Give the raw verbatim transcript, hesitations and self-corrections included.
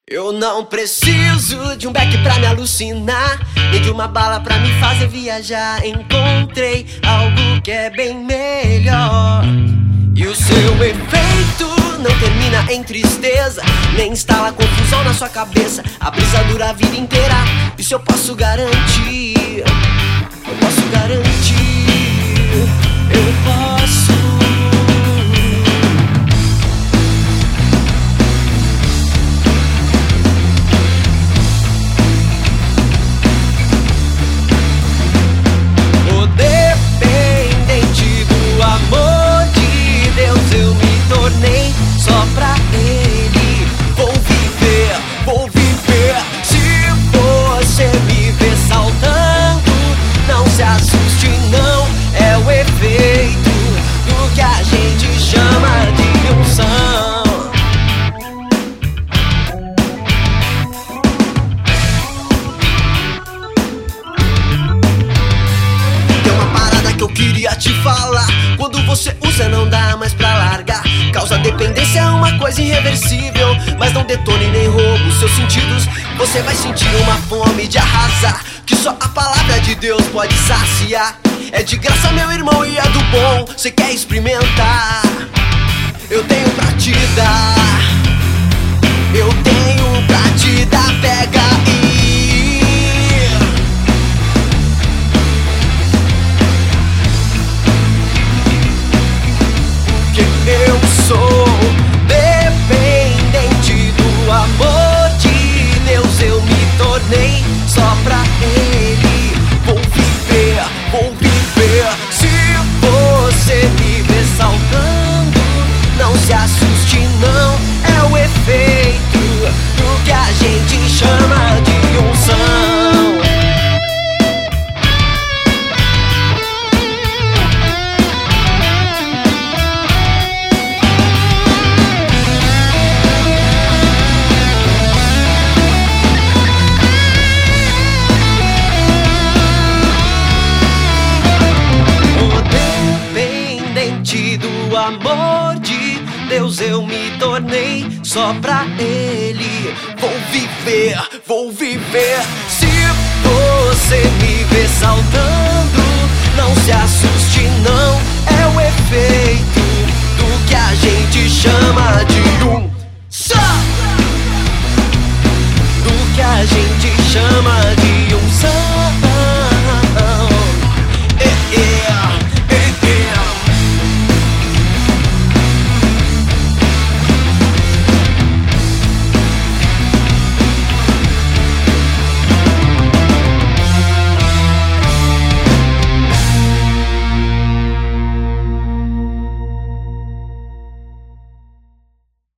Eu não preciso de um beck pra me alucinar, nem de uma bala pra me fazer viajar. Encontrei algo que é bem melhor. E o seu efeito não termina em tristeza, nem instala confusão na sua cabeça. A brisa dura a vida inteira, isso eu posso garantir. Eu posso garantir. Eu posso. Só pra ele vou viver, vou viver. Se você me ver saltando, não se assuste não, é o efeito do que a gente chama de unção. Tem uma parada que eu queria te falar. Quando você usa não dá mais pra largar. Causa dependência é uma coisa irreversível, mas não detone nem rouba os seus sentidos. Você vai sentir uma fome de arrasar, que só a palavra de Deus pode saciar. É de graça, meu irmão, e é do bom. Cê quer experimentar? Eu tenho pra te dar. Eu tenho pra te dar. Pega aí. Eu sou dependente do amor de Deus. Eu me tornei só pra Ele. Vou viver, vou viver. Se você me ver saltando, não se assuste não, é o efeito do que a gente chama de unção. Do amor de Deus eu me tornei só pra Ele. Vou viver, vou viver.